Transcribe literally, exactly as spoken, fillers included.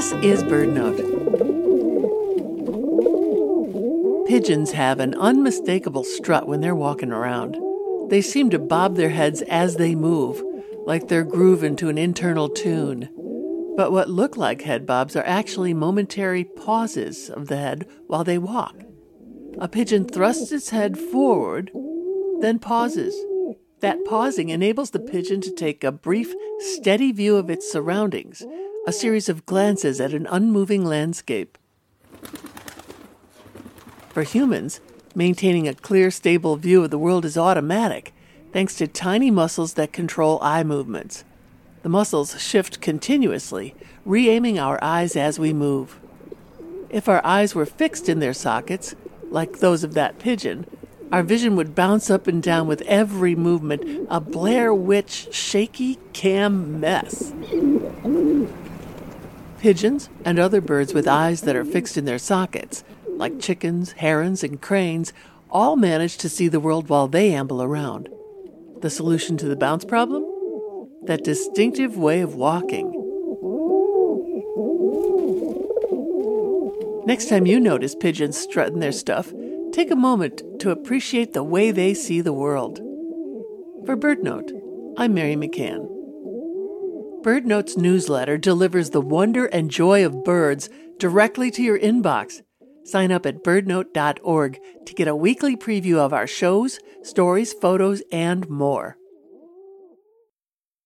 This is BirdNote. Pigeons have an unmistakable strut when they're walking around. They seem to bob their heads as they move, like they're grooving to an internal tune. But what look like head bobs are actually momentary pauses of the head while they walk. A pigeon thrusts its head forward, then pauses. That pausing enables the pigeon to take a brief, steady view of its surroundings, a series of glances at an unmoving landscape. For humans, maintaining a clear, stable view of the world is automatic, thanks to tiny muscles that control eye movements. The muscles shift continuously, re-aiming our eyes as we move. If our eyes were fixed in their sockets, like those of that pigeon, our vision would bounce up and down with every movement, a Blair Witch shaky cam mess. Pigeons and other birds with eyes that are fixed in their sockets, like chickens, herons, and cranes, all manage to see the world while they amble around. The solution to the bounce problem? That distinctive way of walking. Next time you notice pigeons strutting their stuff, take a moment to appreciate the way they see the world. For BirdNote, I'm Mary McCann. BirdNote's newsletter delivers the wonder and joy of birds directly to your inbox. Sign up at bird note dot org to get a weekly preview of our shows, stories, photos, and more.